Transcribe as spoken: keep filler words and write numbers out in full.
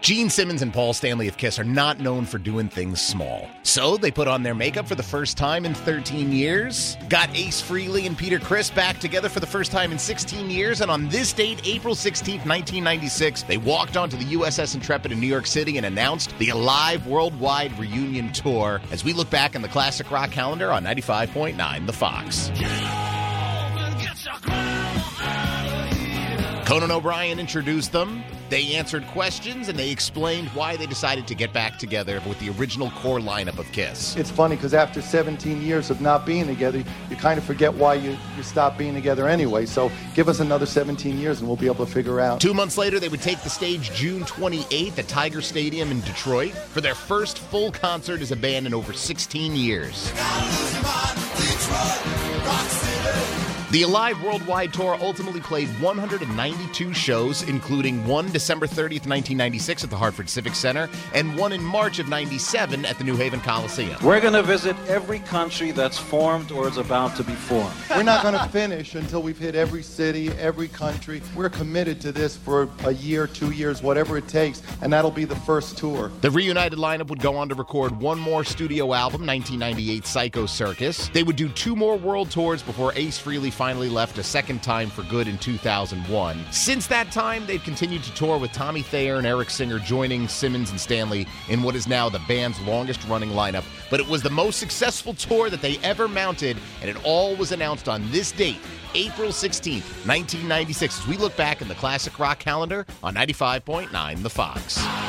Gene Simmons and Paul Stanley of Kiss are not known for doing things small. So they put on their makeup for the first time in thirteen years, got Ace Frehley and Peter Criss back together for the first time in sixteen years, and on this date, April sixteenth, nineteen ninety-six, they walked onto the U S S Intrepid in New York City and announced the Alive Worldwide Reunion Tour as we look back in the classic rock calendar on ninety-five point nine The Fox. Conan O'Brien introduced them, they answered questions, and they explained why they decided to get back together with the original core lineup of Kiss. It's funny because after seventeen years of not being together, you kind of forget why you, you stopped being together anyway. So give us another seventeen years and we'll be able to figure out. Two months later, they would take the stage June twenty-eighth at Tiger Stadium in Detroit for their first full concert as a band in over sixteen years. The Alive Worldwide Tour ultimately played one hundred ninety-two shows, including one December thirtieth, nineteen ninety-six at the Hartford Civic Center and one in March of ninety-seven at the New Haven Coliseum. We're going to visit every country that's formed or is about to be formed. We're not going to finish until we've hit every city, every country. We're committed to this for a year, two years, whatever it takes, and that'll be the first tour. The reunited lineup would go on to record one more studio album, nineteen ninety-eight Psycho Circus. They would do two more world tours before Ace Frehley finally left a second time for good in two thousand one. Since that time, they've continued to tour with Tommy Thayer and Eric Singer joining Simmons and Stanley in what is now the band's longest-running lineup. But it was the most successful tour that they ever mounted, and it all was announced on this date, April sixteenth, nineteen ninety-six, as we look back in the classic rock calendar on ninety-five point nine The Fox.